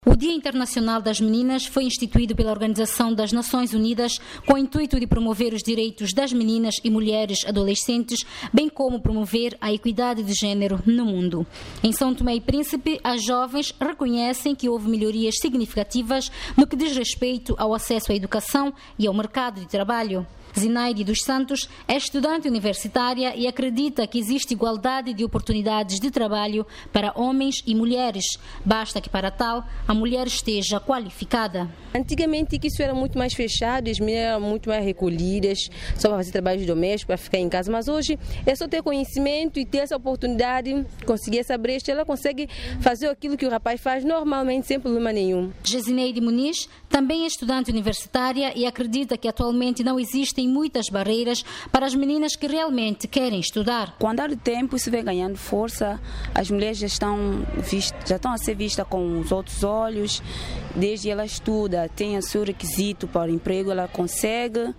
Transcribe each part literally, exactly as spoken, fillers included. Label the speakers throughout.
Speaker 1: O Dia Internacional das Meninas foi instituído pela Organização das Nações Unidas com o intuito de promover os direitos das meninas e mulheres adolescentes, bem como promover a equidade de género no mundo. Em São Tomé e Príncipe, as jovens reconhecem que houve melhorias significativas no que diz respeito ao acesso à educação e ao mercado de trabalho. Zinaide dos Santos é estudante universitária e acredita que existe igualdade de oportunidades de trabalho para homens e mulheres. Basta que, para tal, a mulher esteja qualificada.
Speaker 2: Antigamente que isso era muito mais fechado, as mulheres eram muito mais recolhidas, só para fazer trabalhos domésticos, para ficar em casa. Mas hoje é só ter conhecimento e ter essa oportunidade, conseguir essa brecha, ela consegue fazer aquilo que o rapaz faz normalmente, sem problema nenhum.
Speaker 1: Gesineide Muniz também é estudante universitária e acredita que atualmente não existem muitas barreiras para as meninas que realmente querem estudar.
Speaker 3: Com o andar do tempo, isso vem ganhando força, as mulheres já estão, já estão a ser vistas com os outros olhos, desde ela estuda, tem o seu requisito para o emprego, ela consegue,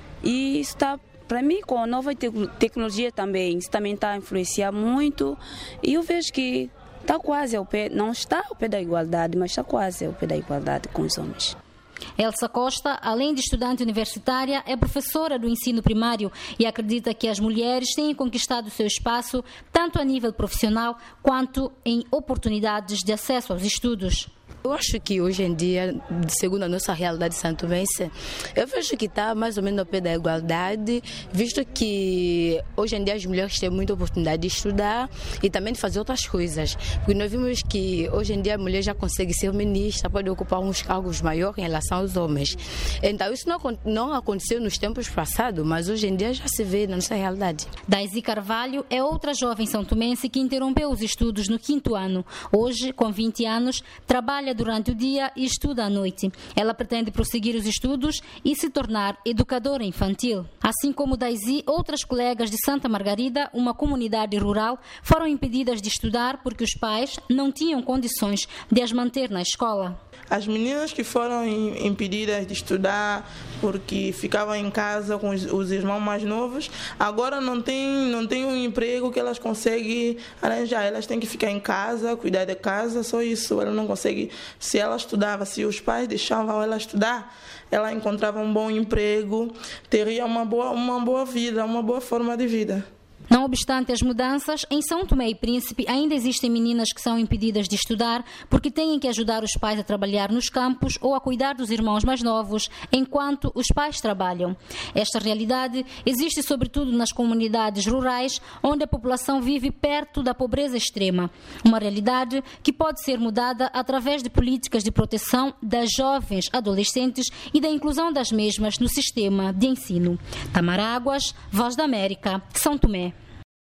Speaker 3: e isso está, para mim, com a nova tecnologia também, isso também está a influenciar muito, e eu vejo que está quase ao pé, não está ao pé da igualdade, mas está quase ao pé da igualdade com os homens.
Speaker 1: Elsa Costa, além de estudante universitária, é professora do ensino primário e acredita que as mulheres têm conquistado seu espaço tanto a nível profissional quanto em oportunidades de acesso aos estudos.
Speaker 4: Eu acho que hoje em dia, segundo a nossa realidade santomense, eu vejo que está mais ou menos ao pé da igualdade, visto que hoje em dia as mulheres têm muita oportunidade de estudar e também de fazer outras coisas. Porque nós vimos que hoje em dia a mulher já consegue ser ministra, pode ocupar uns cargos maiores em relação aos homens. Então isso não, não aconteceu nos tempos passados, mas hoje em dia já se vê na nossa realidade.
Speaker 1: Daisy Carvalho é outra jovem santomense que interrompeu os estudos no quinto ano. Hoje, com vinte anos, trabalha durante o dia e estuda à noite. Ela pretende prosseguir os estudos e se tornar educadora infantil. Assim como Daisy, outras colegas de Santa Margarida, uma comunidade rural, foram impedidas de estudar porque os pais não tinham condições de as manter na escola.
Speaker 5: As meninas que foram impedidas de estudar porque ficavam em casa com os, os irmãos mais novos, agora não têm não tem um emprego que elas conseguem arranjar. Elas têm que ficar em casa, cuidar da casa, só isso. Ela não consegue. Se ela estudava, se os pais deixavam ela estudar, ela encontrava um bom emprego, teria uma boa, uma boa vida, uma boa forma de vida.
Speaker 1: Não obstante as mudanças, em São Tomé e Príncipe ainda existem meninas que são impedidas de estudar porque têm que ajudar os pais a trabalhar nos campos ou a cuidar dos irmãos mais novos enquanto os pais trabalham. Esta realidade existe sobretudo nas comunidades rurais, onde a população vive perto da pobreza extrema. Uma realidade que pode ser mudada através de políticas de proteção das jovens adolescentes e da inclusão das mesmas no sistema de ensino. Tamara Águas, Voz da América, São Tomé.